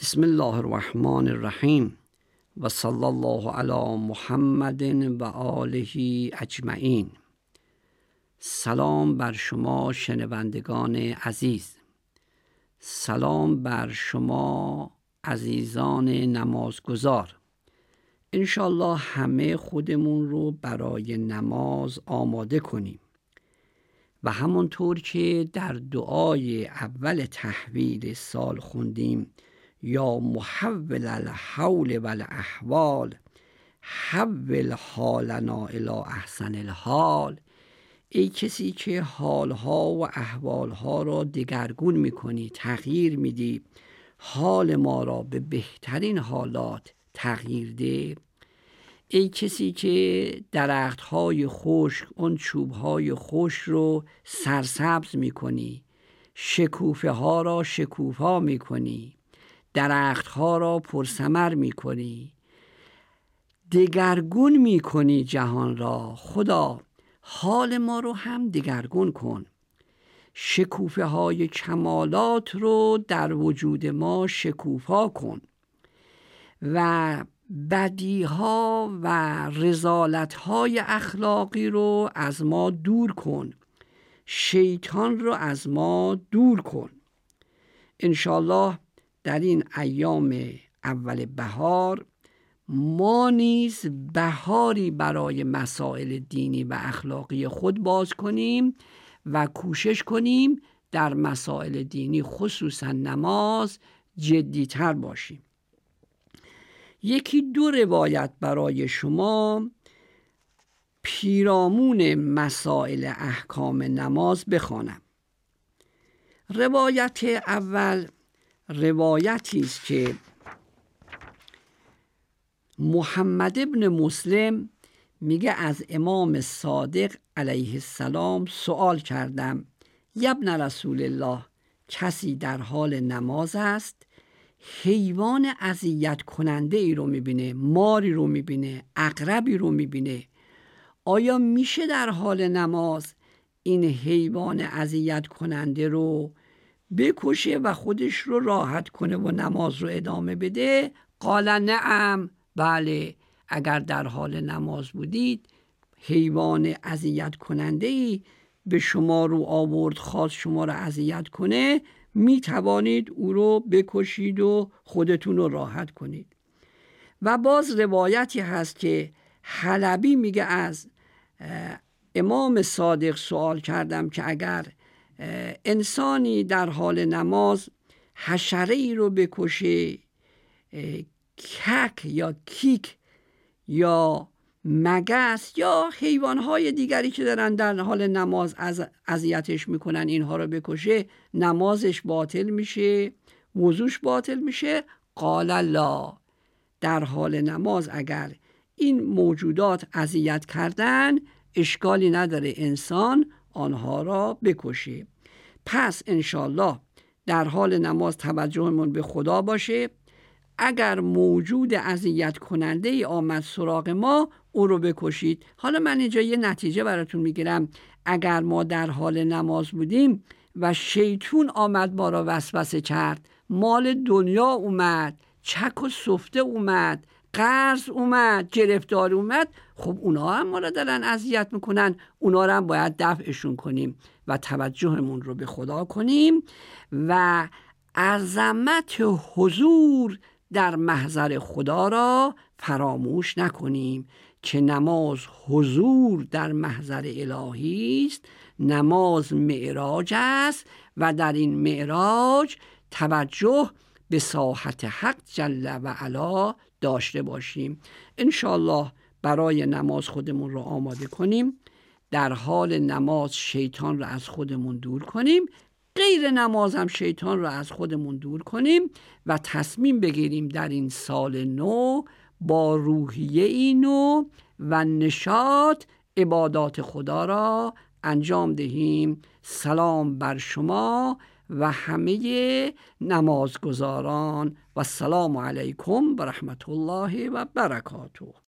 بسم الله الرحمن الرحیم و صلی الله علی محمد و آله اجمعین. سلام بر شما شنوندگان عزیز، سلام بر شما عزیزان نمازگزار. انشالله همه خودمون رو برای نماز آماده کنیم و همونطور که در دعای اول تحویل سال خوندیم یا محول الحول و الاحوال حول حالنا الی احسن الحال، ای کسی که حالها و احوالها را دگرگون میکنی، تغییر میدی، حال ما را به بهترین حالات تغییر ده. ای کسی که درختهای خشک، اون چوبهای خشک رو سرسبز میکنی، شکوفه ها را شکوفا میکنی، درختها را پرثمر میکنی، دگرگون میکنی جهان را. خدا حال ما رو هم دگرگون کن، شکوفه های کمالات رو در وجود ما شکوفا کن و بدیها و رذالت‌های اخلاقی رو از ما دور کن، شیطان رو از ما دور کن. انشالله در این ایام اول بهار ما نیز بهاری برای مسائل دینی و اخلاقی خود باز کنیم و کوشش کنیم در مسائل دینی خصوصا نماز جدی‌تر باشیم. یکی دو روایت برای شما پیرامون مسائل احکام نماز بخوانم. روایت اول روایتی است که محمد ابن مسلم میگه از امام صادق علیه السلام سوال کردم: ابن رسول الله، کسی در حال نماز است، حیوان اذیت کننده ای رو میبینه، ماری رو میبینه، عقربی رو میبینه، آیا میشه در حال نماز این حیوان اذیت کننده رو بکشه و خودش رو راحت کنه و نماز رو ادامه بده؟ قال نعم، بله، اگر در حال نماز بودید حیوان اذیت کننده ای به شما رو آورد، خواست شما رو اذیت کنه، می توانید او رو بکشید و خودتون رو راحت کنید. و باز روایتی هست که حلبی میگه از امام صادق سوال کردم که اگر انسانی در حال نماز حشره ای رو بکشه، کک یا کیک یا مگس یا حیوانهای دیگری که دارن در حال نماز اذیتش میکنن، اینها رو بکشه، نمازش باطل میشه، وضوش باطل میشه؟ قال لا، در حال نماز اگر این موجودات اذیت کردن اشکالی نداره انسان آنها را بکشه. پس انشالله در حال نماز توجهمون به خدا باشه. اگر موجود اذیت کننده ای آمد سراغ ما، او رو بکشید. حالا من اینجا یه نتیجه براتون میگیرم. اگر ما در حال نماز بودیم و شیطون آمد ما را وسوسه کرد، مال دنیا اومد، چک و سفته اومد، قرض اومد، گرفتار اومد، خب اونا هم ما را دارن اذیت میکنن، اونا را هم باید دفعشون کنیم و توجهمون رو به خدا کنیم و عظمت حضور در محضر خدا را فراموش نکنیم که نماز حضور در محضر الهی است، نماز معراج است و در این معراج توجه به ساحت حق جل و علا داشته باشیم. انشالله برای نماز خودمون رو آماده کنیم، در حال نماز شیطان رو از خودمون دور کنیم، غیر نماز هم شیطان رو از خودمون دور کنیم و تصمیم بگیریم در این سال نو با روحیه نو و نشاط عبادات خدا را انجام دهیم. سلام بر شما و همه نمازگزاران و السلام علیکم و رحمت الله و برکاته.